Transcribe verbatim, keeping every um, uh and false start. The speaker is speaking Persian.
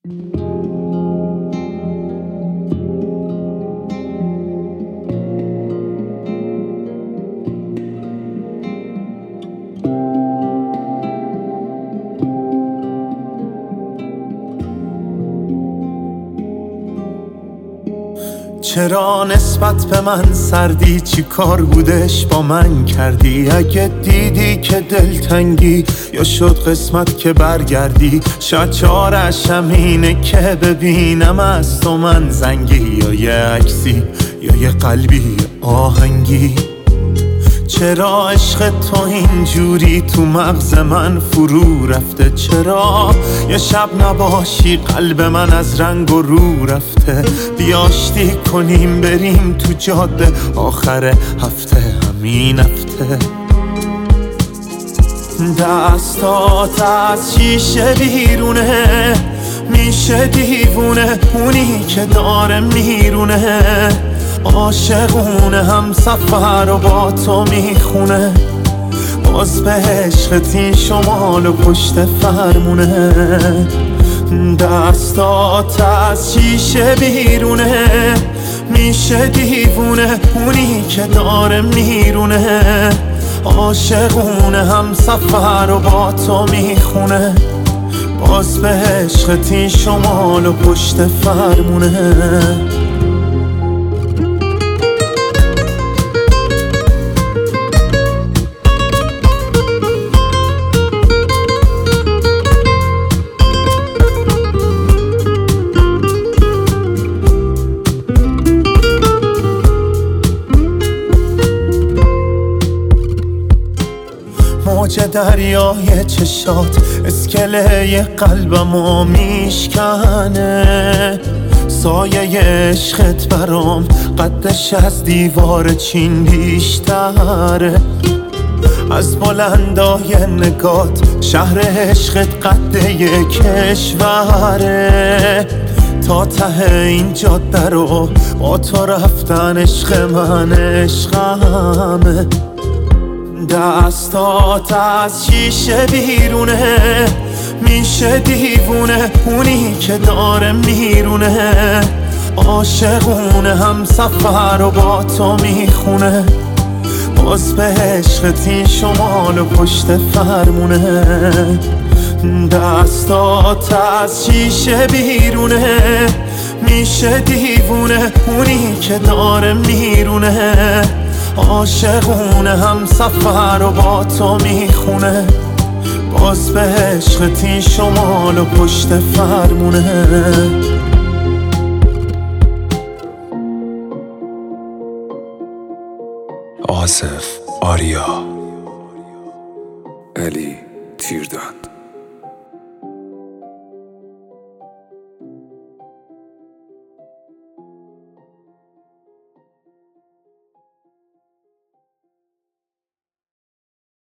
چرا نسبت به من سردی؟ چی کار بودش با من کردی؟ اگه دیدی که دلتنگی یا شد قسمت که برگردی، شاید چارش همینه که ببینم از تو من زنگی، یا یه عکسی یا یه قلبی آهنگی. چرا عشق تو اینجوری تو مغز من فرو رفته؟ چرا یه شب نباشی قلب من از رنگ و رو رفته؟ بیاشتی کنیم بریم تو جاده آخر هفته، همین هفته. دستات از شیشه بیرونه، میشه دیوونه اونی که داره میرونه. عاشقونه هم سفر و با تو میخونه، باز به عشقت این شمال و پشت فرمونه. دستات از شیشه بیرونه، میشه دیوونه اونی که داره میرونه. عاشقونه هم سفر و با تو میخونه، باز به عشقت این شمال و پشت فرمونه. موج دریای چشات اسکله قلبمو میشکنه. سایه عشقت برام قدش از دیوار چین بیشتره. از بلندای نگات شهر عشقت قد یه کشوره. تا ته این جاده رو با تو رفتن عشق من عشقمه. دستات از شیشه بیرونه، میشه دیوونه اونی که داره میرونه. عاشقونه هم سفر و با تو میخونه، باز به عشقت این شمال و پشت فرمونه. دستات از شیشه بیرونه، میشه دیوونه اونی که داره میرونه. عاشقونه هم سفر و با تو میخونه، باز به عشقت این شمال و پشت فرمونه. آصف آریا، علی تیردان.